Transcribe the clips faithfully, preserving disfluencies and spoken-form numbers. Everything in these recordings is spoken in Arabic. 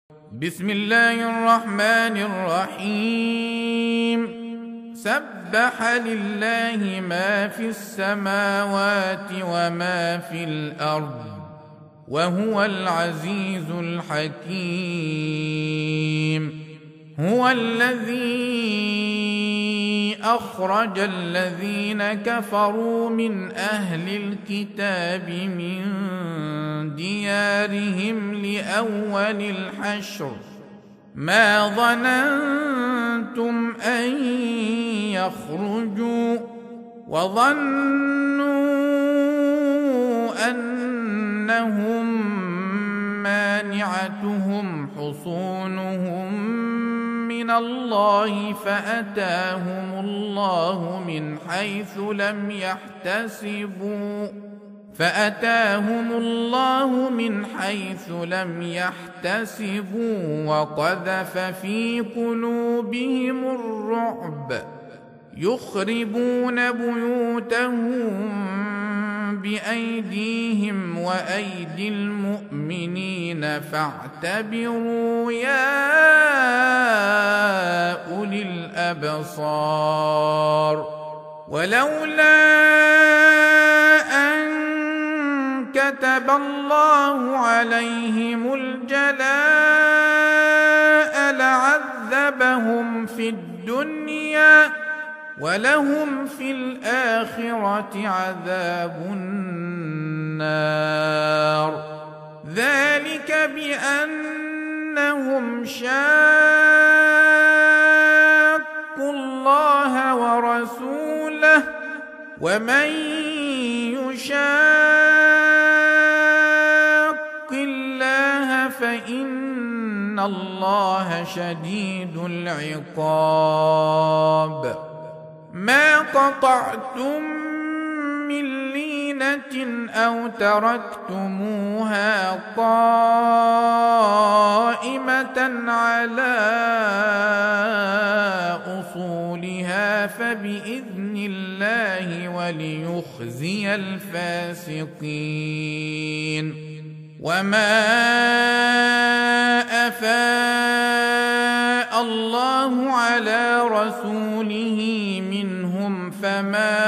بسم الله الرحمن الرحيم. سبح لله ما في السماوات وما في الأرض وهو العزيز الحكيم. هو الذي أخرج الذين كفروا من أهل الكتاب من ديارهم لأول الحشر ما ظننتم أن يخرجوا وظنوا أنهم مانعتهم حصونهم من الله فأتاهم الله من حيث لم يحتسبوا فأتاهم الله من حيث لم يحتسبوا وقذف في قلوبهم الرعب يخربون بيوتهم بأيديهم وأيدي المؤمنين فاعتبروا يا أولي الأبصار. ولولا أن كتب الله عليهم الجلاء لعذبهم في الدنيا ولهم في الآخرة عذاب النار. ذلك بأنهم شاقوا الله ورسوله ومن يشاق الله فإن الله شديد العقاب. ما قطعتم من لينة أو تركتموها قائمة على أصولها فبإذن الله وليخزي الفاسقين. وما أفاء الله على رسوله منهم فما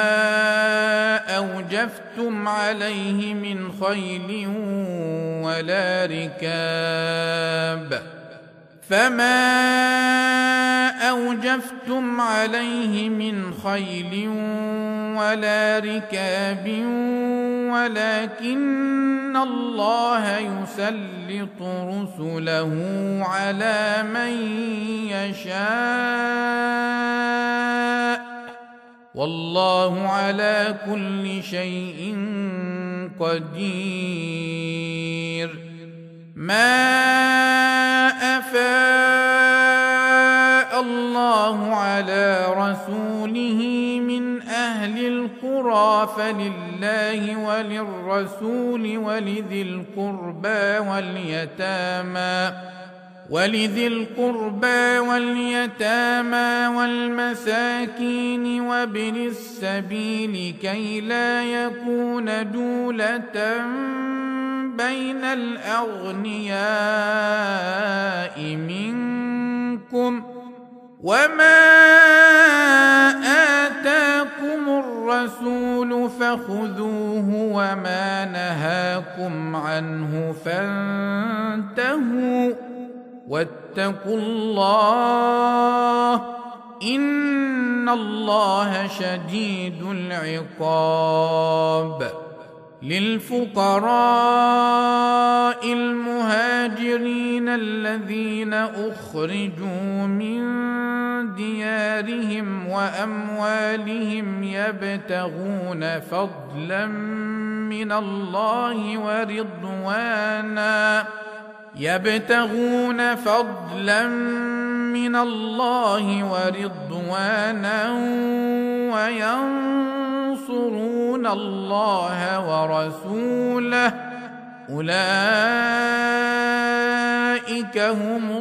أوجفتم عليه من خيل ولا ركاب فما أوجفتم عليه من خيل ولا ركاب ولكن الله يسلط رسله على من يشاء والله على كل شيء قدير. ما أفاء الله على رسوله من أهل القرى فلله وللرسول ولذي القربى واليتامى ولذي القربى واليتامى والمساكين وابن السبيل كي لا يكون دولة بين الأغنياء منكم وما آتاكم الرسول فخذوه وما نهاكم عنه فانتهوا واتقوا الله إن الله شديد العقاب. للفقراء المهاجرين الذين أخرجوا من ديارهم وأموالهم يبتغون فضلا من الله ورضوانا يبتغون فضلا من الله ورضوانا وينصرون الله ورسوله أولئك هم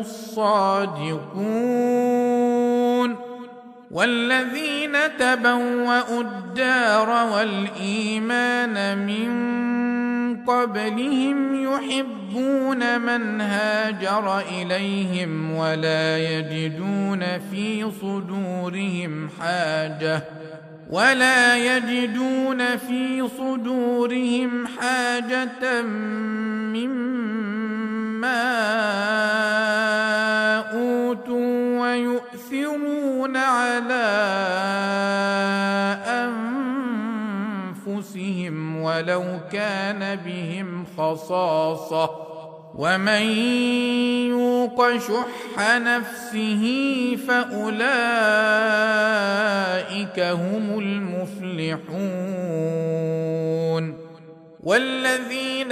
الصادقون. والذين تبوأوا الدار والإيمان من قبلهم يحبون من هاجر إليهم ولا يجدون في صدورهم حاجة ولا يجدون في صدورهم حاجة مما أوتوا ويؤثرون على أنفسهم ولو كان بهم خصاصة ومن يوق شح نفسه فأولئك هم المفلحون والذين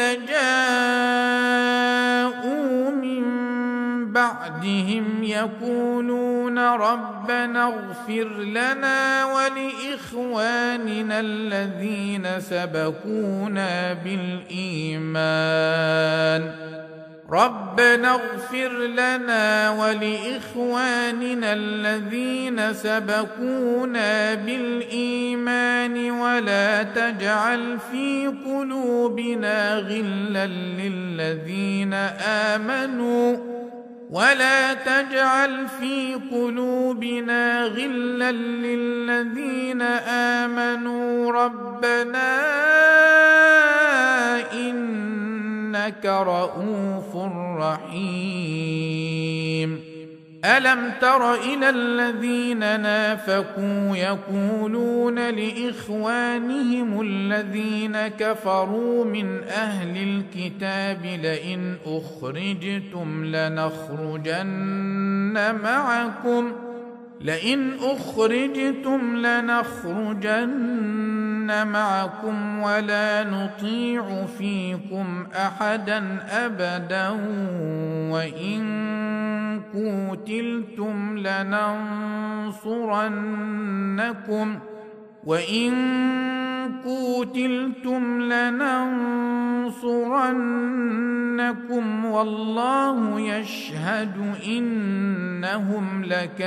جاءوا من بعدهم يقولون ربنا اغفر لنا ولإخواننا الذين سبقونا بالإيمان ربنا اغفر لنا ولإخواننا الذين سبقونا بالإيمان ولا تجعل في قلوبنا غلا للذين آمنوا ولا تجعل في قلوبنا غلا للذين آمنوا ربنا إنك رؤوف رحيم ألم تر إلى الذين نافقوا يقولون لإخوانهم الذين كفروا من أهل الكتاب لئن أخرجتم لنخرجن معكم لئن أخرجتم لنخرجن معكم ولا نطيع فيكم أحدا أبدا وإن قوتلتم لننصرنكم وإن قوتلتم لننصرنكم والله يشهد إنهم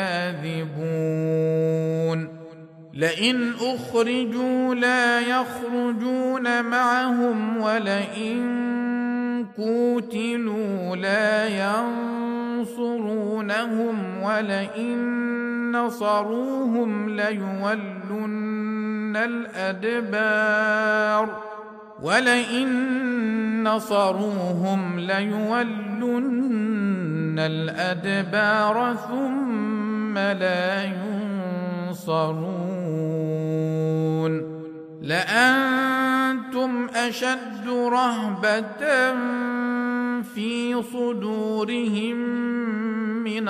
لكاذبون لئن أخرجوا لا يخرجون معهم ولئن قوتلوا لا ينصرونهم ولئن نصروهم ليولن الأدبار ولئن نصروهم ليولن الأدبار ثم لا ينصرون لأنتم أشد رهبة في صدورهم من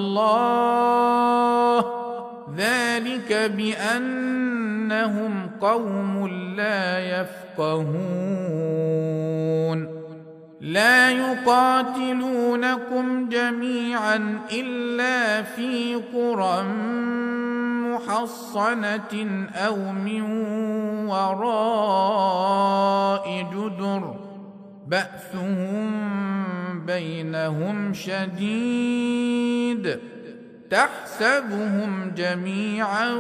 الله ذلك بأنهم قوم لا يفقهون لا يقاتلونكم جميعا إلا في قرى محصنة أو من وراء جدر بأسهم بينهم شديد تحسبهم جميعا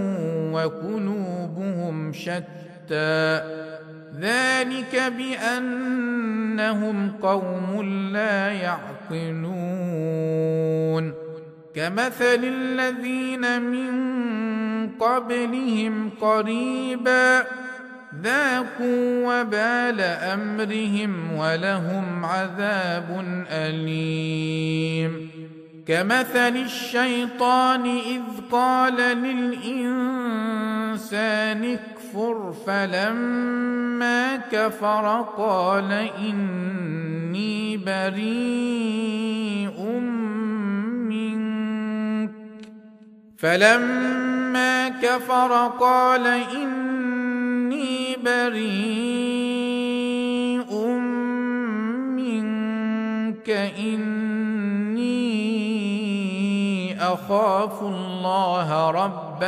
وقلوبهم شتى ذلك بأنهم قوم لا يعقلون كمثل الذين من قبلهم قريبا ذاقوا وبال أمرهم ولهم عذاب أليم كمثل الشيطان إذ قال للإنسان اكفر فلما كفر قال إني بريء منك فلما كفر قال إني بريء منك إني أخاف الله رب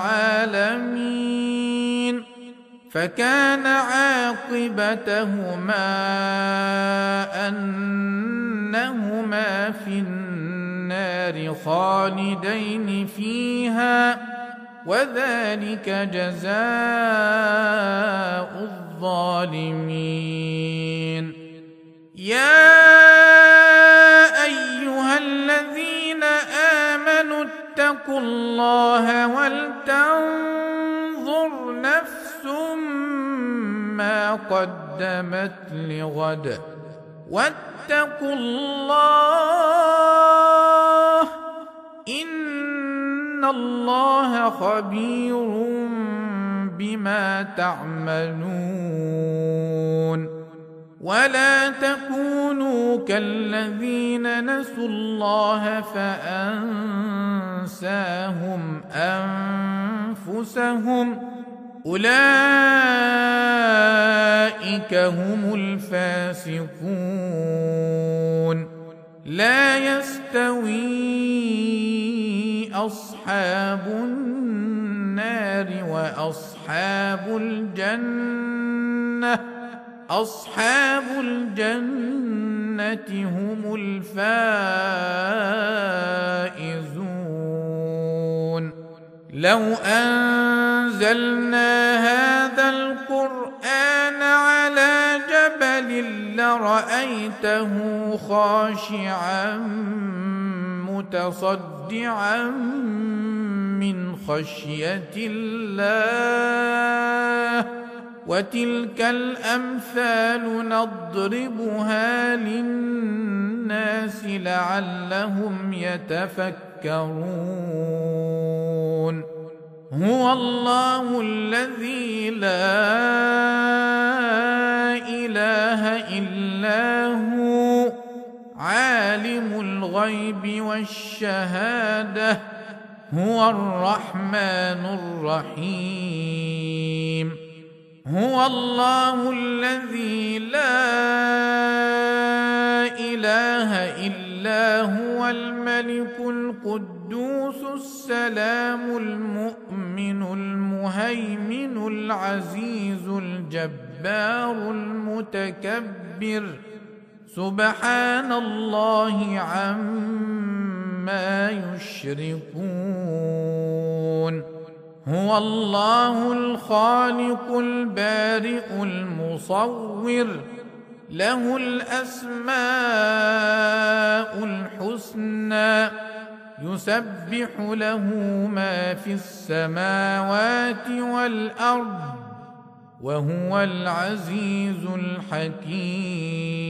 العالمين فكان عاقبتهما أنهما في النار خالدين فيها وذلك جزاء الظالمين. يا أيها الذين آمنوا اتقوا الله ولتنظر نفس ما قدمت لغد واتقوا الله إن الله خبير بما تعملون. ولا تكونوا كالذين نسوا الله فأنساهم أنفسهم أولئك هم الفاسقون. لا يستوي أصحاب النار وأصحاب الجنة أصحاب الجنة هم الفائزون. لو أنزلنا هذا القرآن على جبل لرأيته خاشعا متصدعا من خشية الله. وتلك الأمثال نضربها للناس لعلهم يتفكرون. هو الله الذي لا إله إلا هو عالم الغيب والشهادة هو الرحمن الرحيم. هو الله الذي لا إله إلا هو الملك القدوس السلام المؤمن المهيمن العزيز الجبار المتكبر سبحان الله عما يشركون. هو الله الخالق البارئ المصور له الأسماء الحسنى يسبح له ما في السماوات والأرض وهو العزيز الحكيم.